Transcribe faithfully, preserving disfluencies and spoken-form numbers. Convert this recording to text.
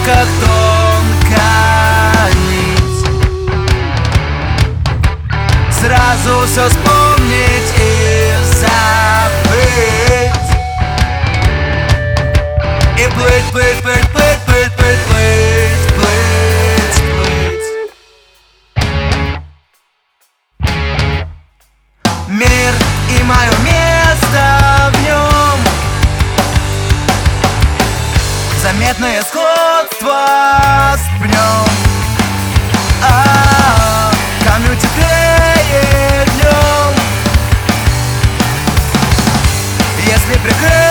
как тонкая нить. Сразу все вспомнить и забыть. И плыть, плыть, плыть, плыть, плыть, плыть, плыть, плыть, плыть. Мир и мое место в нем, заметное сходство с пнем. А-а-а, камню теплее днем, если прикрыть